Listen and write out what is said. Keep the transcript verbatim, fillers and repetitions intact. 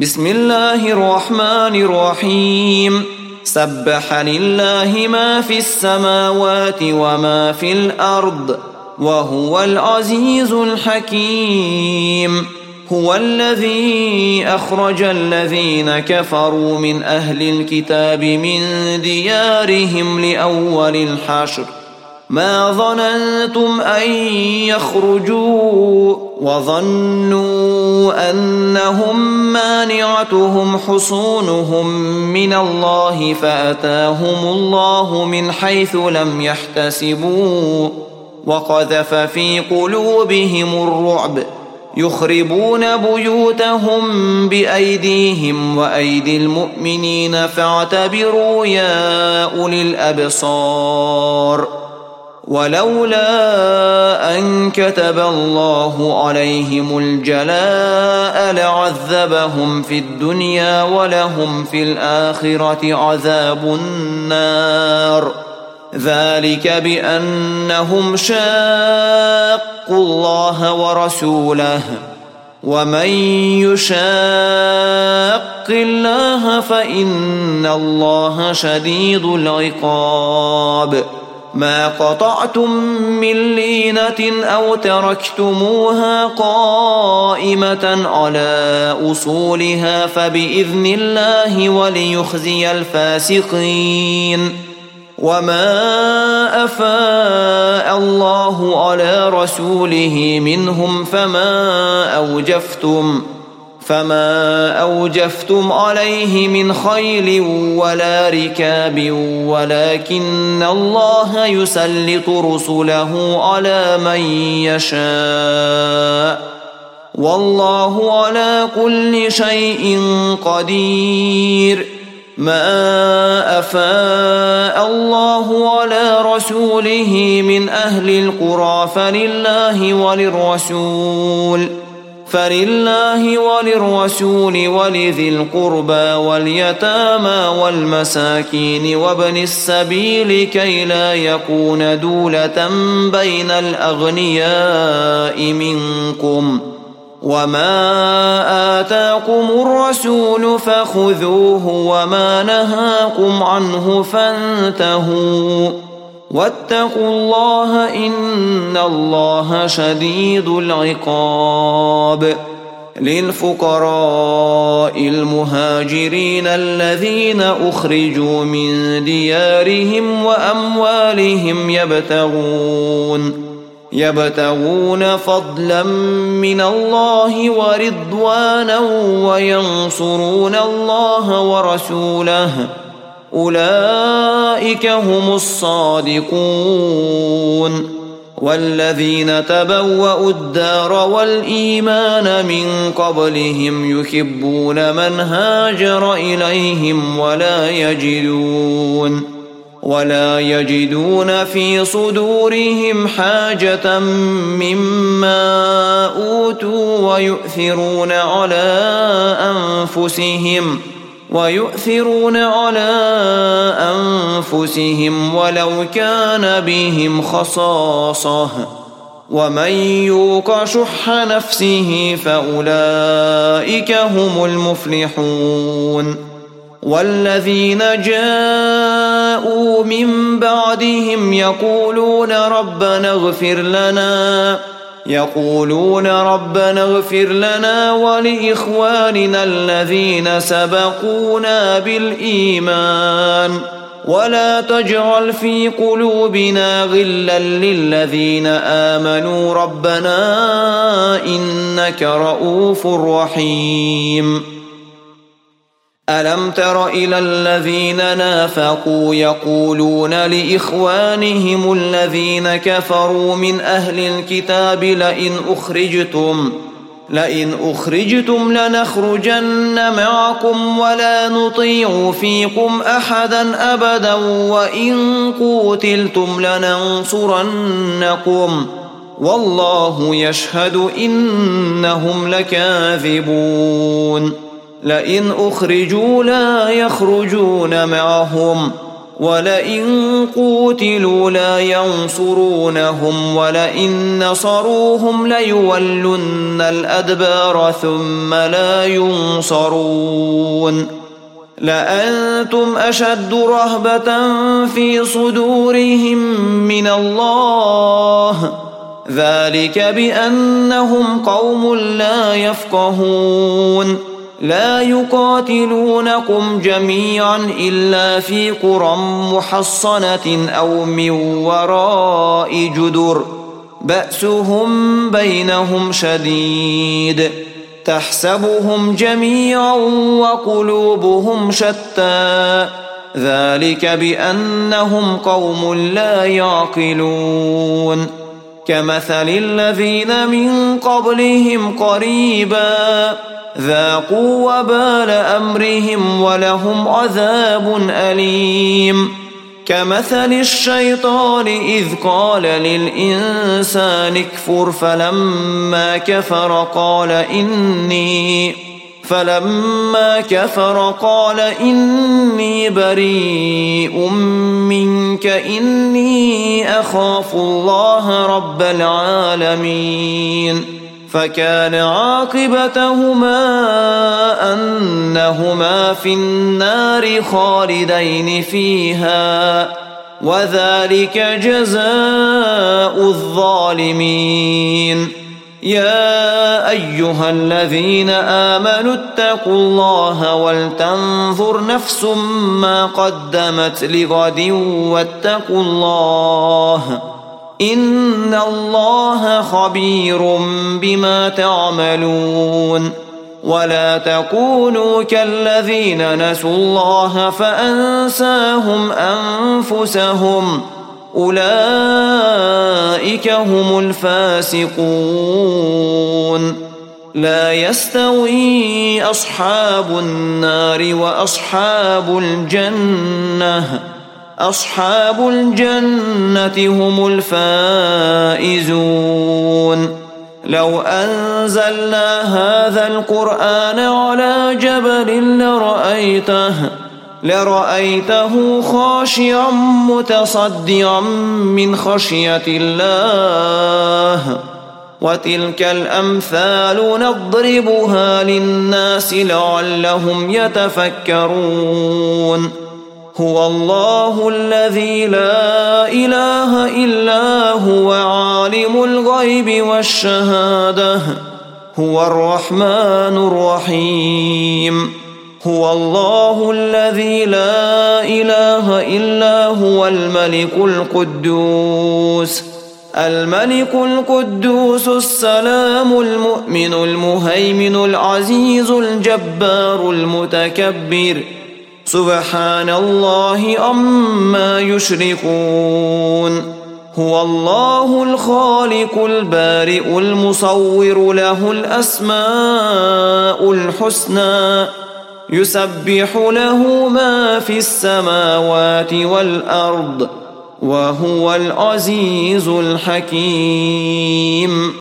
بسم الله الرحمن الرحيم سبح لله ما في السماوات وما في الأرض وهو العزيز الحكيم. هو الذي أخرج الذين كفروا من أهل الكتاب من ديارهم لأول الحشر ما ظننتم أن يخرجوا وظنوا أنهم مانعتهم حصونهم من الله فأتاهم الله من حيث لم يحتسبوا وقذف في قلوبهم الرعب يخربون بيوتهم بأيديهم وأيدي المؤمنين فاعتبروا يا أولي الأبصار. ولولا أن كتب الله عليهم الجلاء لعذبهم في الدنيا ولهم في الآخرة عذاب النار ذلك بأنهم شاقوا الله ورسوله ومن يشاق الله فإن الله شديد العقاب. ما قطعتم من لينة أو تركتموها قائمة على أصولها فبإذن الله وليخزي الفاسقين. وما أفاء الله على رسوله منهم فما أوجفتم فما أوجفتم عليه من خيل ولا ركاب ولكن الله يسلط رسله على من يشاء والله على كل شيء قدير. ما أفاء الله على رسوله من أهل القرى فلله وللرسول فلله وللرسول ولذي القربى واليتامى والمساكين وابن السبيل كي لا يكون دولة بين الأغنياء منكم. وما آتاكم الرسول فخذوه وما نهاكم عنه فانتهوا واتقوا الله إن الله شديد العقاب. للفقراء المهاجرين الذين أخرجوا من ديارهم وأموالهم يبتغون يبتغون فضلا من الله ورضوانا وينصرون الله ورسوله أولئك هم الصادقون. والذين تبوأوا الدار والإيمان من قبلهم يحبون من هاجر إليهم ولا يجدون ولا يجدون في صدورهم حاجة مما أوتوا ويؤثرون على أنفسهم ويؤثرون على أنفسهم ولو كان بهم خصاصة ومن يوق شح نفسه فأولئك هم المفلحون. والذين جاءوا من بعدهم يقولون ربنا اغفر لنا يقولون ربنا اغفر لنا ولإخواننا الذين سبقونا بالإيمان ولا تجعل في قلوبنا غلا للذين آمنوا ربنا إنك رؤوف رحيم. ألم تر إلى الذين نافقوا يقولون لإخوانهم الذين كفروا من أهل الكتاب لئن أخرجتم لئن أخرجتم لنخرجن معكم ولا نطيع فيكم أحدا أبدا وإن قوتلتم لننصرنكم والله يشهد إنهم لكاذبون. لئن أخرجوا لا يخرجون معهم ولئن قوتلوا لا ينصرونهم ولئن نصروهم ليولن الأدبار ثم لا ينصرون لأنتم أشد رهبة في صدورهم من الله ذلك بأنهم قوم لا يفقهون لا يقاتلونكم جميعا إلا في قرى محصنة أو من وراء جدر بأسهم بينهم شديد تحسبهم جميعا وقلوبهم شتى ذلك بأنهم قوم لا يعقلون كمثل الذين من قبلهم قريبا ذاقوا وبال أمرهم ولهم عذاب أليم كمثل الشيطان إذ قال للإنسان اكفر فلما كفر قال إني فلما كفر قال إني بريء منك إني أخاف الله رب العالمين فكان عاقبتهما أنهما في النار خالدين فيها وذلك جزاء الظالمين يا أيها الذين آمنوا اتقوا الله ولتنظر نفس ما قدمت لغد واتقوا الله إن الله خبير بما تعملون ولا تكونوا كالذين نسوا الله فأنساهم أنفسهم أولئك هم الفاسقون لا يستوي أصحاب النار وأصحاب الجنة أصحاب الجنة هم الفائزون لو أنزلنا هذا القرآن على جبل لرأيته لرأيته خاشعا متصدعا من خشية الله وتلك الأمثال نضربها للناس لعلهم يتفكرون هو الله الذي لا إله إلا هو عالم الغيب والشهادة هو الرحمن الرحيم هو الله الذي لا إله إلا هو الملك القدوس الملك القدوس السلام المؤمن المهيمن العزيز الجبار المتكبر سبحان الله عما يشركون هو الله الخالق البارئ المصور له الأسماء الحسنى يسبح له ما في السماوات والأرض وهو العزيز الحكيم